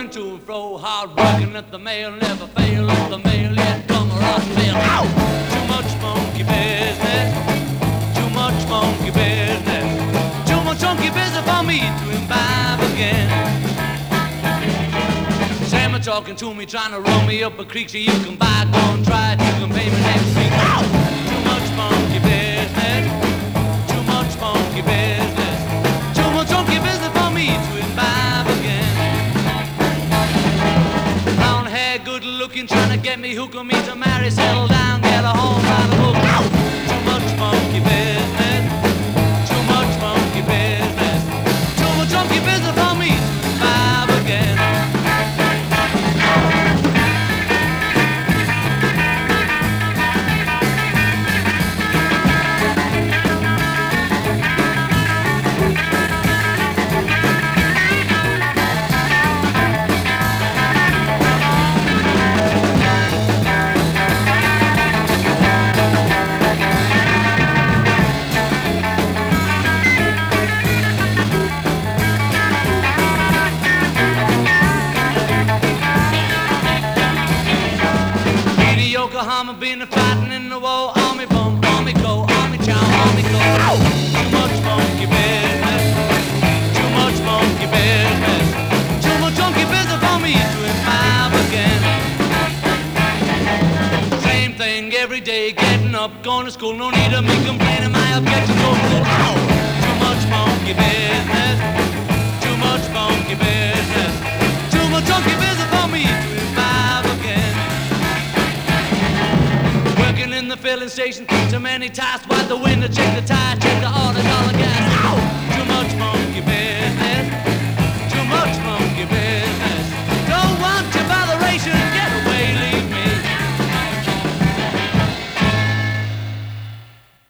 running to and fro, hard working at the mail, never fail at the mail, yet come or rotten mail. Ow! Too much monkey business, too much monkey business, too much monkey business for me to imbibe again. Sam talking to me, trying to run me up a creek, so you can buy, go and try it, you can pay me next week. Ow! Too much monkey business, too much monkey business, too much monkey business for me to imbibe again. Brown hair, good looking, trying to get me, hooking me to marry, settle down, get a home by the hook. Ow! Too much monkey business, too much monkey business, too much monkey business for me to imbibe again. Yokohama, been a fighting in the war, army bum, army go, army chow, army go. Ow! Too much monkey business, too much monkey business, too much monkey business for me to imbibe again. Same thing every day, getting up, going to school, no need of me complaining, my objections go cool. Ow! Too much monkey business, too much monkey business, too much monkey business for me to imbibe again. Working in the filling station, too many tasks, wipe the window, check the tire, check the order, dollar gas.